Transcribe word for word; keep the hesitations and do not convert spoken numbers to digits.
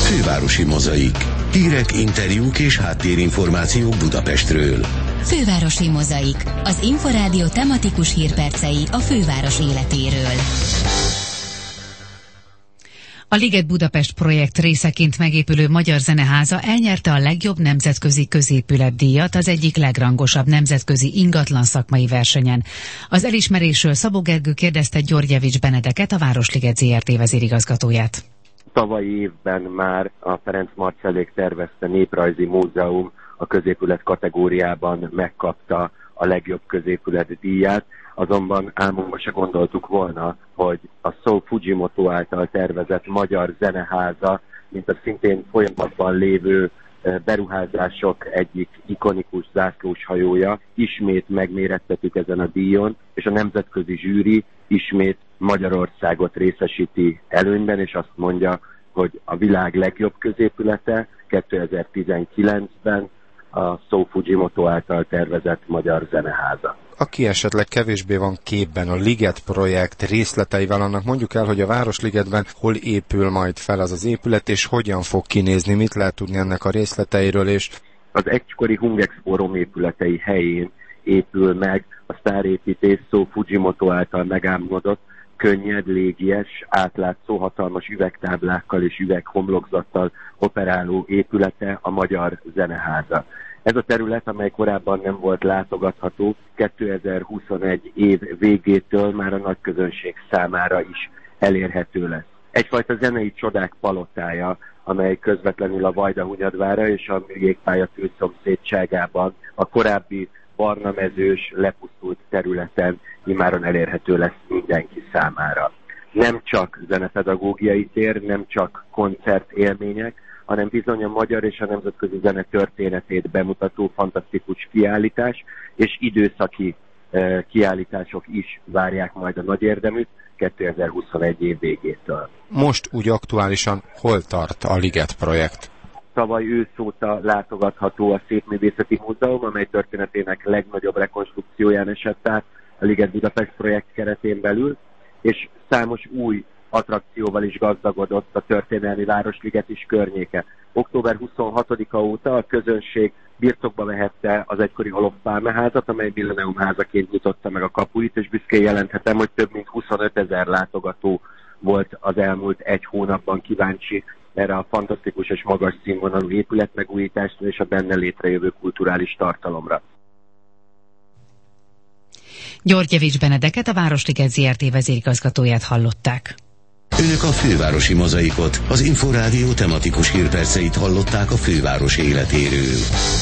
Fővárosi mozaik. Hírek, interjúk és háttérinformációk Budapestről. Fővárosi mozaik. Az Inforádió tematikus hírpercei a főváros életéről. A Liget Budapest projekt részeként megépülő Magyar Zeneháza elnyerte a legjobb nemzetközi középületdíjat az egyik legrangosabb nemzetközi ingatlan szakmai versenyen. Az elismerésről Szabó Gergő kérdezte Györgyevics Benedeket, a Városliget zé er té vezérigazgatóját. Tavalyi évben már a Ferenc Marcellék tervezte Néprajzi Múzeum a középület kategóriában megkapta a legjobb középület díját, azonban álmunkban se gondoltuk volna, hogy a Sou Fujimoto által tervezett Magyar Zeneháza, mint a szintén folyamatban lévő beruházások egyik ikonikus zászlóshajója, ismét megmérettetük ezen a díjon, és a nemzetközi zsűri ismét Magyarországot részesíti előnyben, és azt mondja, hogy a világ legjobb középülete kétezer-tizenkilencben a Sou Fujimoto által tervezett Magyar Zeneháza. Aki esetleg kevésbé van képben a Liget projekt részleteivel, annak mondjuk el, hogy a Városligetben hol épül majd fel az az épület, és hogyan fog kinézni, mit lehet tudni ennek a részleteiről, és az egykori Hungexpo romépületei helyén épül meg a sztárépítész Sou Fujimoto által megálmodott, könnyed, légies, átlátszó, hatalmas üvegtáblákkal és üveghomlokzattal operáló épülete, a Magyar Zeneháza. Ez a terület, amely korábban nem volt látogatható, kétezer-huszonegy év végétől már a nagyközönség számára is elérhető lesz. Egyfajta zenei csodák palotája, amely közvetlenül a Vajdahunyadvára és a Műjégpálya szomszédságában a korábbi barnamezős, lepusztult területen immáron elérhető lesz mindenki számára. Nem csak zenepedagógiai tér, nem csak koncertélmények, hanem bizony a magyar és a nemzetközi zene történetét bemutató fantasztikus kiállítás, és időszaki e, kiállítások is várják majd a nagy érdeműt kétezer-huszonegy év végétől. Most úgy aktuálisan hol tart a Liget projekt? Tavaly ősz óta látogatható a Szépművészeti Múzeum, amely történetének legnagyobb rekonstrukcióján esett át a Liget Budapest projekt keretén belül, és számos új attrakcióval is gazdagodott a történelmi Városliget is környéke. október huszonhatodika óta a közönség birtokba vehette az egykori Olof Pálme házat, amely Millennium házaként nyitotta meg a kapuit, és büszkén jelenthetem, hogy több mint huszonötezer látogató volt az elmúlt egy hónapban kíváncsi erre a fantasztikus és magas színvonalú épületmegújításra és a benne létrejövő kulturális tartalomra. Györgyevics Benedeket, a Városliget zé er té vezérigazgatóját hallották. Önök a Fővárosi Mozaikot, az Inforádió tematikus hírperceit hallották a főváros életéről.